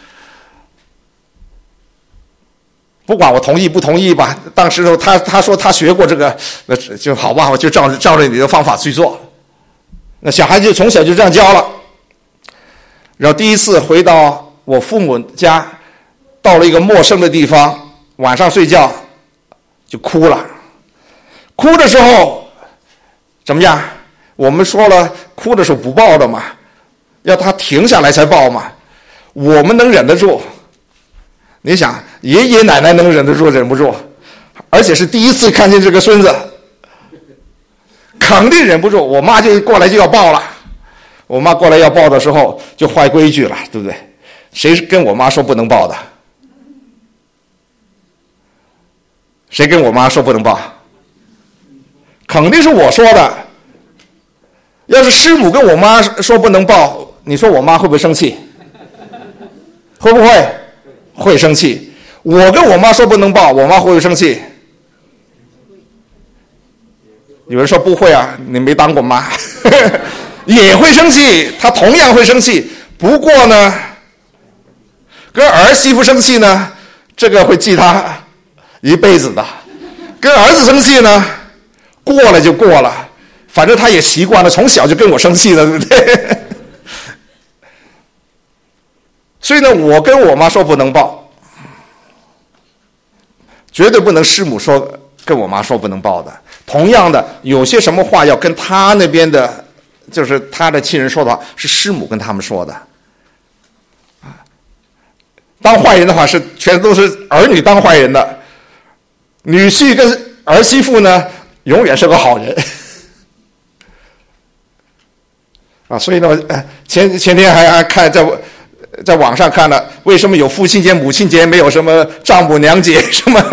不管我同意不同意吧，当时他他说他学过这个，那就好吧，我就照照着你的方法去做。那小孩就从小就这样教了，然后第一次回到我父母家，到了一个陌生的地方，晚上睡觉就哭了。哭的时候怎么样？我们说了，哭的时候不抱的嘛，要他停下来才抱嘛。我们能忍得住，你想爷爷奶奶能忍得住忍不住，而且是第一次看见这个孙子。肯定忍不住，我妈就过来就要抱了。我妈过来要抱的时候就坏规矩了，对不对？谁跟我妈说不能抱的？谁跟我妈说不能抱？肯定是我说的。要是师母跟我妈说不能抱，你说我妈会不会生气？会不会？会生气。我跟我妈说不能抱，我妈会不会生气？有人说不会啊，你没当过妈。也会生气，他同样会生气，不过呢跟儿媳妇生气呢，这个会记他一辈子的。跟儿子生气呢，过了就过了， 反正他也习惯了，从小就跟我生气了，对不对？所以呢，我跟我妈说不能抱，绝对不能师母说跟我妈说不能抱的。同样的，有些什么话要跟他那边的，就是他的亲人说的话，是师母跟他们说的。当坏人的话是全都是儿女当坏人的，女婿跟儿媳妇呢永远是个好人啊。所以呢，前前天还还看在在网上看了，为什么有父亲节、母亲节，没有什么丈母娘节什么？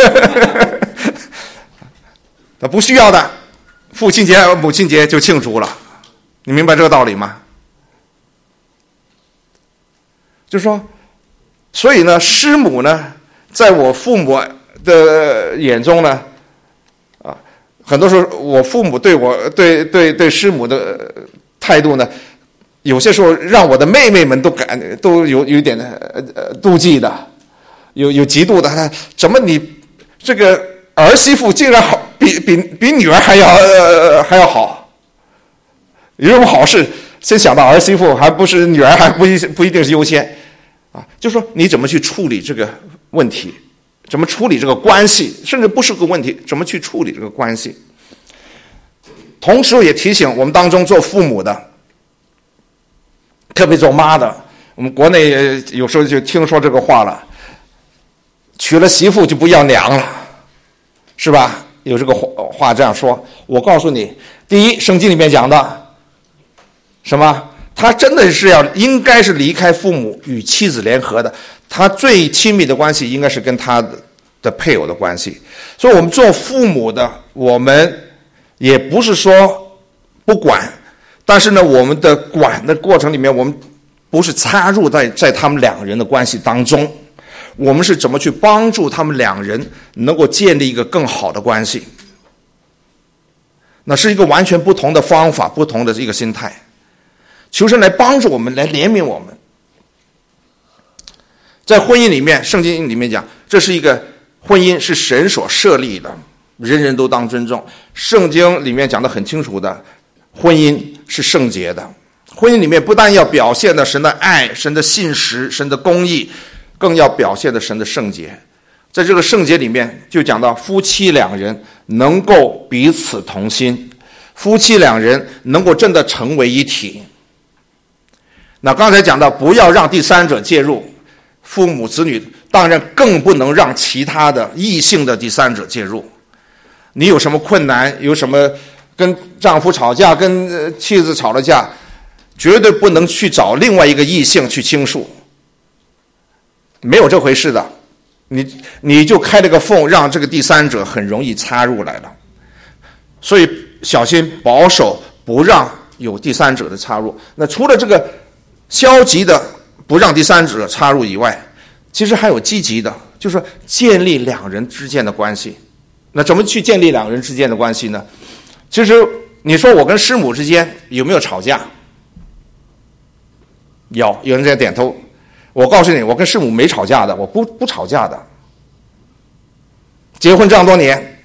那不需要的，父亲节、母亲节就庆祝了，你明白这个道理吗？就是说。所以呢，师母呢，在我父母的眼中呢，啊，很多时候我父母对我对对对师母的态度呢，有些时候让我的妹妹们都感都有有点呃妒忌的，有有嫉妒的。怎么你这个儿媳妇竟然好比比比女儿还要、呃、还要好？有什么好事？先想到儿媳妇，还不是女儿，还不一不一定是优先。啊，就说你怎么去处理这个问题，怎么处理这个关系，甚至不是个问题，怎么去处理这个关系。同时也提醒我们当中做父母的，特别做妈的，我们国内有时候就听说这个话了，娶了媳妇就不要娘了，是吧？有这个话这样说。我告诉你，第一，圣经里面讲的什么？他真的是要应该是离开父母与妻子联合的，他最亲密的关系应该是跟他的的配偶的关系。所以我们做父母的，我们也不是说不管，但是呢，我们的管的过程里面，我们不是插入在在他们两个人的关系当中，我们是怎么去帮助他们两人能够建立一个更好的关系。那是一个完全不同的方法，不同的一个心态。求神来帮助我们，来怜悯我们。在婚姻里面，圣经里面讲，这是一个婚姻是神所设立的，人人都当尊重。圣经里面讲得很清楚的，婚姻是圣洁的。婚姻里面不但要表现的神的爱、神的信实、神的公义，更要表现的神的圣洁。在这个圣洁里面，就讲到夫妻两人能够彼此同心，夫妻两人能够真的成为一体。那刚才讲到，不要让第三者介入，父母子女当然更不能让其他的异性的第三者介入。你有什么困难，有什么跟丈夫吵架，跟妻子吵了架，绝对不能去找另外一个异性去倾诉，没有这回事的。你你就开了个缝，让这个第三者很容易插入来了。所以小心保守，不让有第三者的插入。那除了这个消极的不让第三者插入以外，其实还有积极的，就是建立两人之间的关系。那怎么去建立两人之间的关系呢？其实你说我跟师母之间有没有吵架？有，有人在点头。我告诉你，我跟师母没吵架的，我不不吵架的。结婚这样多年，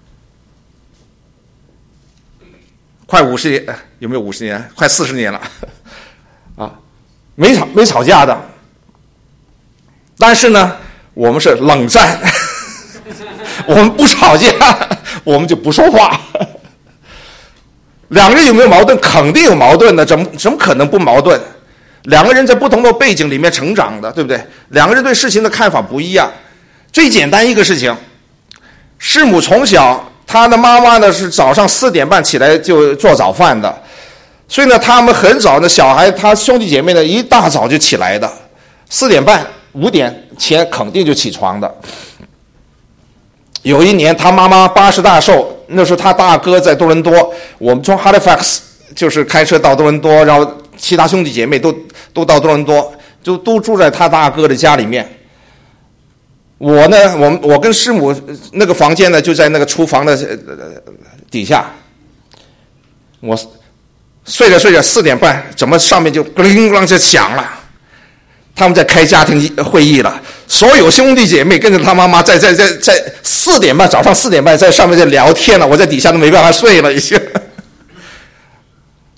快五十年，有没有五十年？快四十年了，啊，没吵没吵架的。但是呢，我们是冷战，我们不吵架，我们就不说话。两个人有没有矛盾？肯定有矛盾的，怎么怎么可能不矛盾？两个人在不同的背景里面成长的，对不对？两个人对事情的看法不一样。最简单一个事情，师母从小她的妈妈呢是早上四点半起来就做早饭的，所以呢他们很早的小孩，他兄弟姐妹呢一大早就起来的，四点半五点前肯定就起床的。有一年他妈妈八十大寿，那时候他大哥在多伦多，我们从 Halifax 就是开车到多伦多，然后其他兄弟姐妹都都到多伦多，就都住在他大哥的家里面。我呢，我我跟师母那个房间呢就在那个厨房的底下。我睡着睡着四点半，怎么上面就咯铃啷就响了？他们在开家庭会议了，所有兄弟姐妹跟着他妈妈在在在在四点半早上四点半在上面在聊天了，我在底下都没办法睡了已经。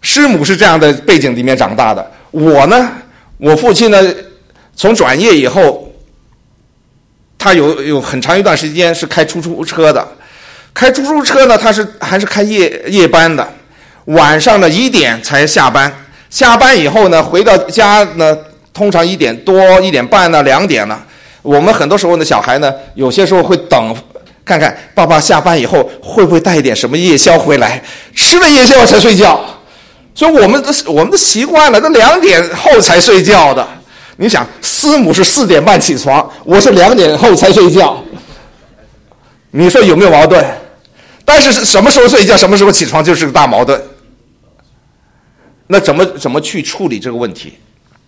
师母是这样的背景里面长大的。我呢，我父亲呢，从转业以后，他有有很长一段时间是开出租车的。开出租车呢，他是还是开夜夜班的，晚上呢一点才下班，下班以后呢，回到家呢，通常一点多、一点半呢、两点了。我们很多时候的小孩呢，有些时候会等，看看爸爸下班以后会不会带一点什么夜宵回来，吃了夜宵才睡觉。所以我们的我们的习惯了，都两点后才睡觉的。你想，师母是四点半起床，我是两点后才睡觉，你说有没有矛盾？但是什么时候睡觉，什么时候起床就是个大矛盾。那怎么怎么去处理这个问题？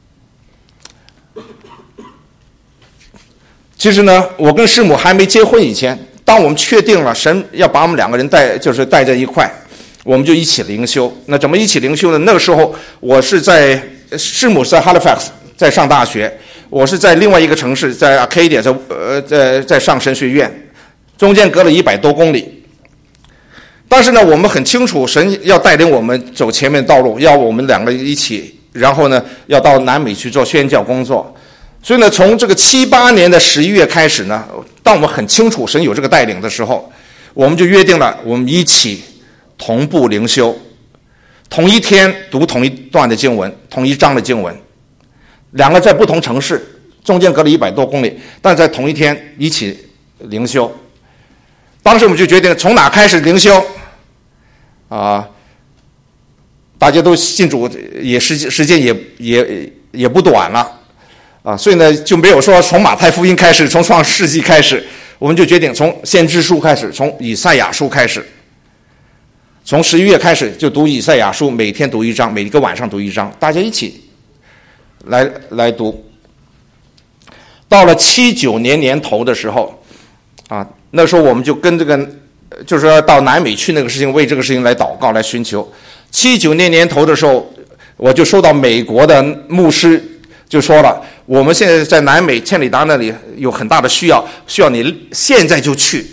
其实呢，我跟师母还没结婚以前，当我们确定了神要把我们两个人带，就是带在一块，我们就一起灵修。那怎么一起灵修呢？那个时候我是在师母是在 Halifax 在上大学，我是在另外一个城市，在 Arcadia 在呃在在上神学院，中间隔了一百多公里。但是呢，我们很清楚，神要带领我们走前面的道路，要我们两个一起，然后呢，要到南美去做宣教工作。所以呢，从这个七八年的十一月开始呢，当我们很清楚神有这个带领的时候，我们就约定了，我们一起同步灵修，同一天读同一段的经文，同一章的经文。两个在不同城市，中间隔了一百多公里，但在同一天一起灵修。当时我们就决定从哪开始灵修啊？大家都信主，也时时间也也也不短了啊，所以呢就没有说从马太福音开始，从创世纪开始，我们就决定从先知书开始，从以赛亚书开始。从十一月开始就读以赛亚书，每天读一章，每一个晚上读一章，大家一起来来读。到了七九年年头的时候啊。那时候我们就跟这个，就是说到南美去那个事情，为这个事情来祷告，来寻求。七九年年头的时候，我就收到美国的牧师就说了，我们现在在南美千里达那里有很大的需要，需要你现在就去。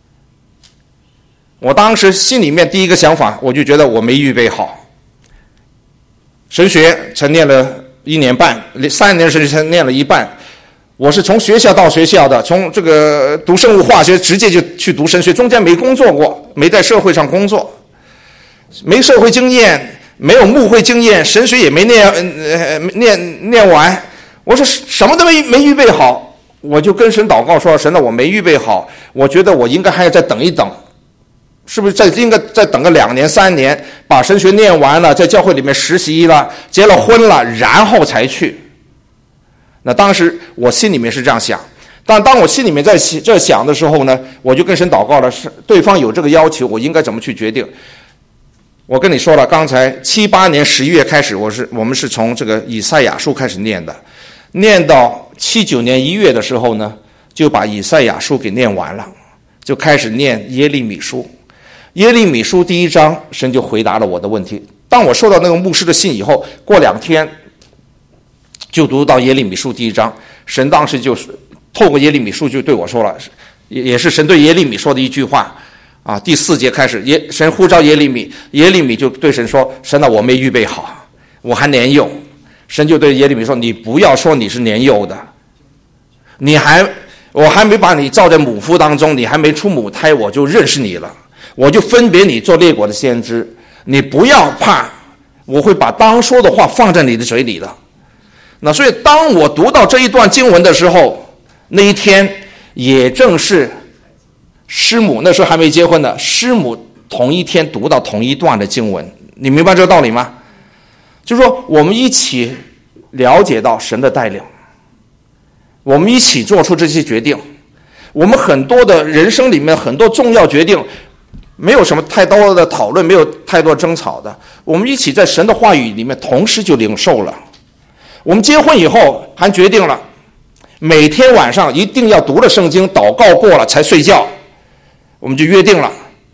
我当时心里面第一个想法，我就觉得我没预备好。神学才念了一年半，三年神学才念了一半。我是从学校到学校的，从这个读生物化学直接就去读神学，中间没工作过，没在社会上工作，没社会经验，没有牧会经验，神学也没念呃念念完。我说什么都没没预备好，我就跟神祷告说：神啊，我没预备好，我觉得我应该还要再等一等，是不是再应该再等个两年三年，把神学念完了，在教会里面实习了，结了婚了，然后才去。那当时我心里面是这样想，但当我心里面在这想的时候呢，我就跟神祷告了，是对方有这个要求，我应该怎么去决定？我跟你说了，刚才七八年十一月开始，我是我们是从这个以赛亚书开始念的，念到七九年一月的时候呢，就把以赛亚书给念完了，就开始念耶利米书。耶利米书第一章，神就回答了我的问题。当我收到那个牧师的信以后，过两天就读到耶利米书第一章，神当时就是透过耶利米书就对我说了，也是神对耶利米说的一句话啊。第四节开始，耶神呼召耶利米，耶利米就对神说：神啊，我没预备好，我还年幼。神就对耶利米说：你不要说你是年幼的，你还我还没把你造在母腹当中，你还没出母胎，我就认识你了，我就分别你做列国的先知。你不要怕，我会把当说的话放在你的嘴里的。那所以当我读到这一段经文的时候，那一天也正是师母那时候还没结婚的师母同一天读到同一段的经文。你明白这个道理吗？就是说我们一起了解到神的带领，我们一起做出这些决定。我们很多的人生里面很多重要决定没有什么太多的讨论，没有太多争吵的，我们一起在神的话语里面同时就领受了。我们结婚以后还决定了每天晚上一定要读了圣经祷告过了才睡觉，我们就约定了。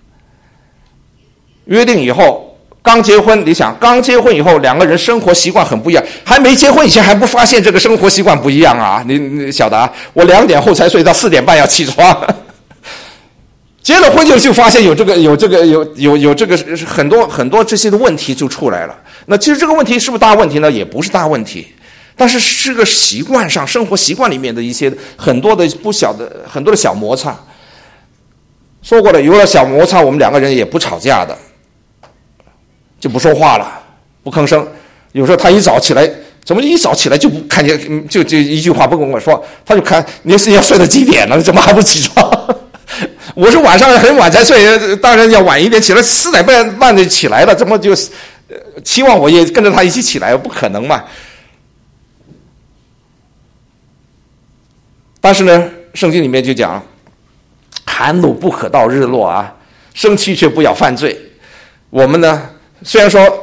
约定以后刚结婚，你想刚结婚以后两个人生活习惯很不一样，还没结婚以前还不发现这个生活习惯不一样啊。你你晓得啊，我两点后才睡到四点半要起床结了婚就就发现有这个有这个有有有这个很多很多这些的问题就出来了。那其实这个问题是不是大问题呢？也不是大问题，但是是个习惯上生活习惯里面的一些很多的不小的很多的小摩擦。说过了，有了小摩擦，我们两个人也不吵架的，就不说话了，不吭声。有时候他一早起来，怎么一早起来就不看见就就一句话不跟我说，他就看你是要睡到几点了，怎么还不起床？我是晚上很晚才睡，当然要晚一点起来，四点半半就起来了，怎么就期望我也跟着他一起起来？不可能嘛。但是呢，圣经里面就讲，含怒不可到日落啊，生气却不要犯罪。我们呢，虽然说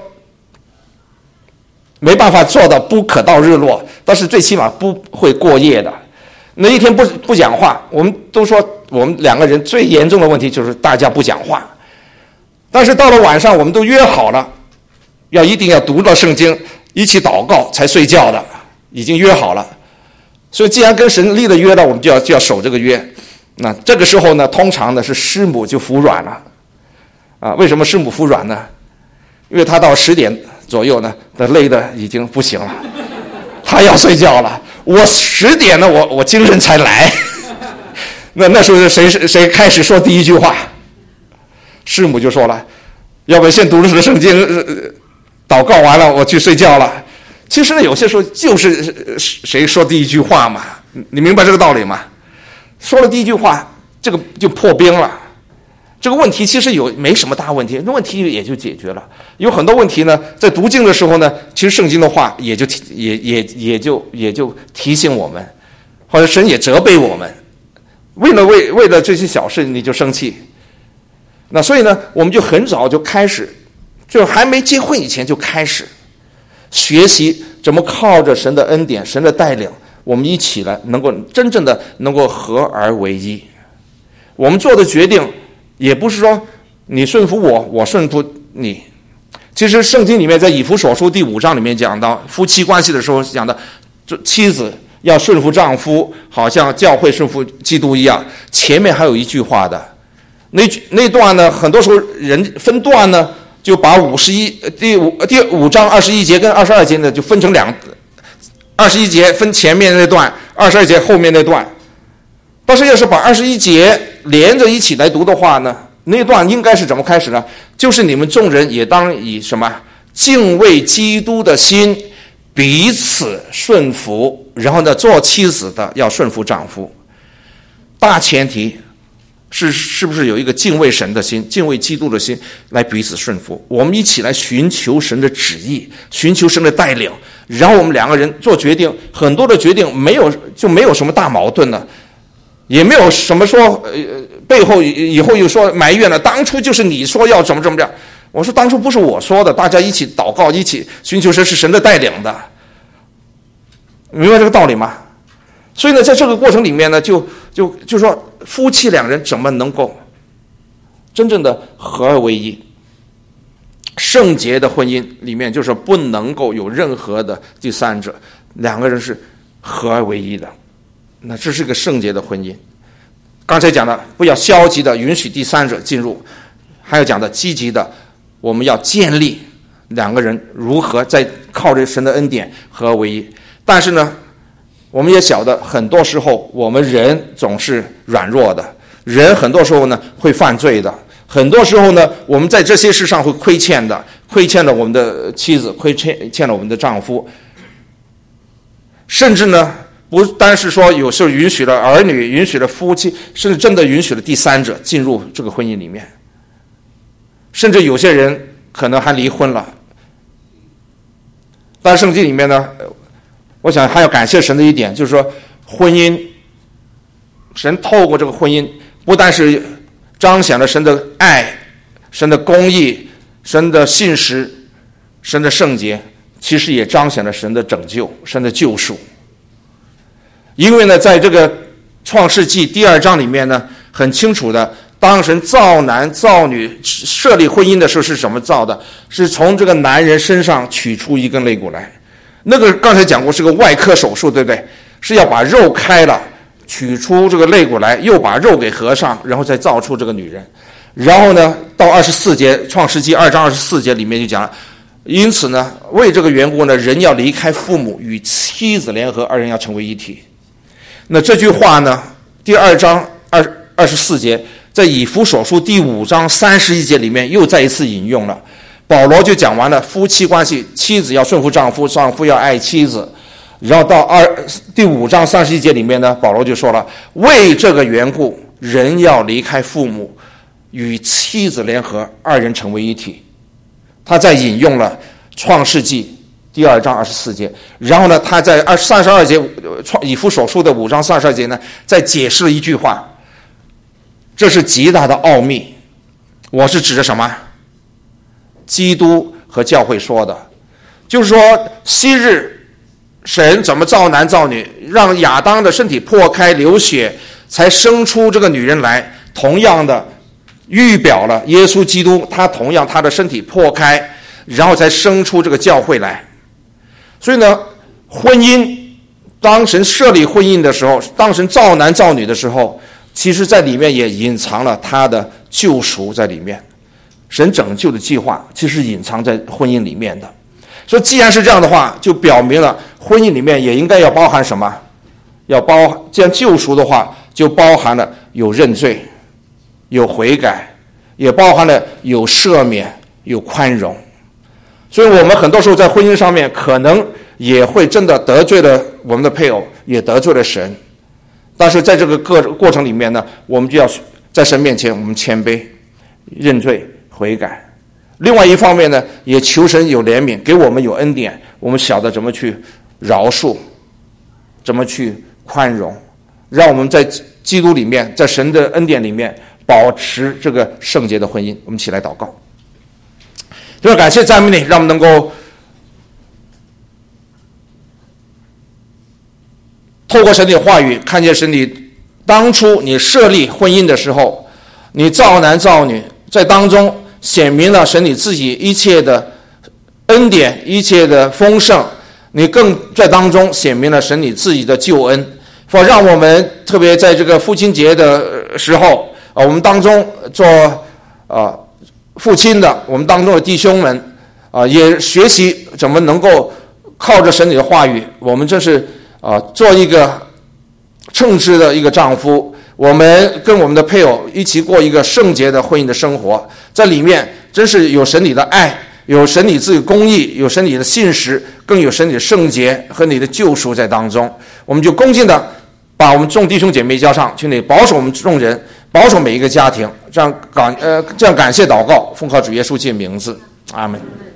没办法做到不可到日落，但是最起码不会过夜的。那一天不不讲话，我们都说我们两个人最严重的问题就是大家不讲话。但是到了晚上，我们都约好了，要一定要读到圣经，一起祷告才睡觉的，已经约好了。所以既然跟神立了约了，我们就要就要守这个约。那这个时候呢，通常呢是师母就服软了，啊，为什么师母服软呢？因为他到十点左右呢，他累的已经不行了，他要睡觉了。我十点呢，我我精神才来。那那时候谁谁开始说第一句话？师母就说了，要不然先读了圣经，祷告完了我去睡觉了。其实呢，有些时候就是谁说第一句话嘛，你明白这个道理吗？说了第一句话，这个就破冰了。这个问题其实有没什么大问题，那问题也就解决了。有很多问题呢，在读经的时候呢，其实圣经的话也就也也也就也就提醒我们，或者神也责备我们，为了为为了这些小事你就生气。那所以呢，我们就很早就开始，就还没结婚以前就开始学习怎么靠着神的恩典、神的带领，我们一起来能够真正的能够合而为一。我们做的决定也不是说你顺服我，我顺服你。其实圣经里面在以弗所书第五章里面讲到夫妻关系的时候讲的，妻子要顺服丈夫，好像教会顺服基督一样。前面还有一句话的，那那段呢，很多时候人分段呢，就把五十一第五第五章二十一节跟二十二节呢就分成两，二十一节分前面那段，二十二节后面那段。但是要是把二十一节连着一起来读的话呢，那段应该是怎么开始呢？就是你们众人也当以什么敬畏基督的心彼此顺服，然后呢，做妻子的要顺服丈夫。大前提是是不是有一个敬畏神的心、敬畏基督的心来彼此顺服？我们一起来寻求神的旨意，寻求神的带领，然后我们两个人做决定，很多的决定没有就没有什么大矛盾了。也没有什么说呃背后以后又说埋怨了，当初就是你说要怎么怎么样。我说当初不是我说的，大家一起祷告，一起寻求神是神的带领的，明白这个道理吗？所以呢，在这个过程里面呢，就就就说夫妻两人怎么能够真正的合而为一？圣洁的婚姻里面就是不能够有任何的第三者，两个人是合而为一的。那这是个圣洁的婚姻。刚才讲的不要消极的允许第三者进入，还有讲的积极的，我们要建立两个人如何在靠着神的恩典合而为一。但是呢，我们也晓得很多时候我们人总是软弱的，人很多时候呢会犯罪的，很多时候呢我们在这些事上会亏欠的，亏欠了我们的妻子，亏欠欠了我们的丈夫，甚至呢不单是说有时候允许了儿女，允许了夫妻，甚至真的允许了第三者进入这个婚姻里面，甚至有些人可能还离婚了。但圣经里面呢，我想还要感谢神的一点，就是说婚姻，神透过这个婚姻，不但是彰显了神的爱、神的公义、神的信实、神的圣洁，其实也彰显了神的拯救、神的救赎。因为呢，在这个创世纪第二章里面呢，很清楚的，当神造男造女设立婚姻的时候是怎么造的？是从这个男人身上取出一根肋骨来。那个刚才讲过是个外科手术，对不对？是要把肉开了， 取出这个肋骨来，又把肉给合上，然后再造出这个女人。然后呢，到二十四节，创世纪二章二十四节里面就讲了，因此呢，为这个缘故呢，人要离开父母，与妻子联合，二人要成为一体。那这句话呢，第二章二二十四节，在以弗所书第五章三十一节里面又再一次引用了。保罗就讲完了夫妻关系，妻子要顺服丈夫，丈夫要爱妻子。然后到二第五章三十一节里面呢，保罗就说了，为这个缘故，人要离开父母，与妻子联合，二人成为一体。他在引用了创世纪第二章二十四节，然后呢，他在二三十二节创以弗所书的五章三十二节呢，再解释了一句话，这是极大的奥秘。我是指着什么？基督和教会说的，就是说昔日神怎么造男造女，让亚当的身体破开流血，才生出这个女人来，同样的预表了耶稣基督，他同样他的身体破开，然后才生出这个教会来。所以呢，婚姻，当神设立婚姻的时候，当神造男造女的时候，其实在里面也隐藏了他的救赎在里面。神拯救的计划其实隐藏在婚姻里面的。所以既然是这样的话，就表明了婚姻里面也应该要包含什么？要包，既然救赎的话，就包含了有认罪，有悔改，也包含了有赦免，有宽容。所以我们很多时候在婚姻上面可能也会真的得罪了我们的配偶，也得罪了神。但是在这个过过程里面呢，我们就要在神面前我们谦卑，认罪悔改。另外一方面呢，也求神有怜悯，给我们有恩典，我们晓得怎么去饶恕，怎么去宽容，让我们在基督里面，在神的恩典里面保持这个圣洁的婚姻。我们起来祷告。就是感谢赞美你，让我们能够透过神的话语看见神你当初你设立婚姻的时候，你造男造女，在当中显明了神你自己一切的恩典，一切的丰盛，你更在当中显明了神你自己的救恩。说让我们特别在这个父亲节的时候，我们当中做呃父亲的，我们当中的弟兄们啊，也学习怎么能够靠着神你的话语，我们这是啊做一个称职的一个丈夫，我们跟我们的配偶一起过一个圣洁的婚姻的生活，在里面真是有神你的爱，有神你自己的公义，有神你的信实，更有神你的圣洁和你的救赎在当中。我们就恭敬的把我们众弟兄姐妹交上，请你保守我们众人，保守每一个家庭，这样感呃这样感谢祷告，奉靠主耶稣基督名字，阿们。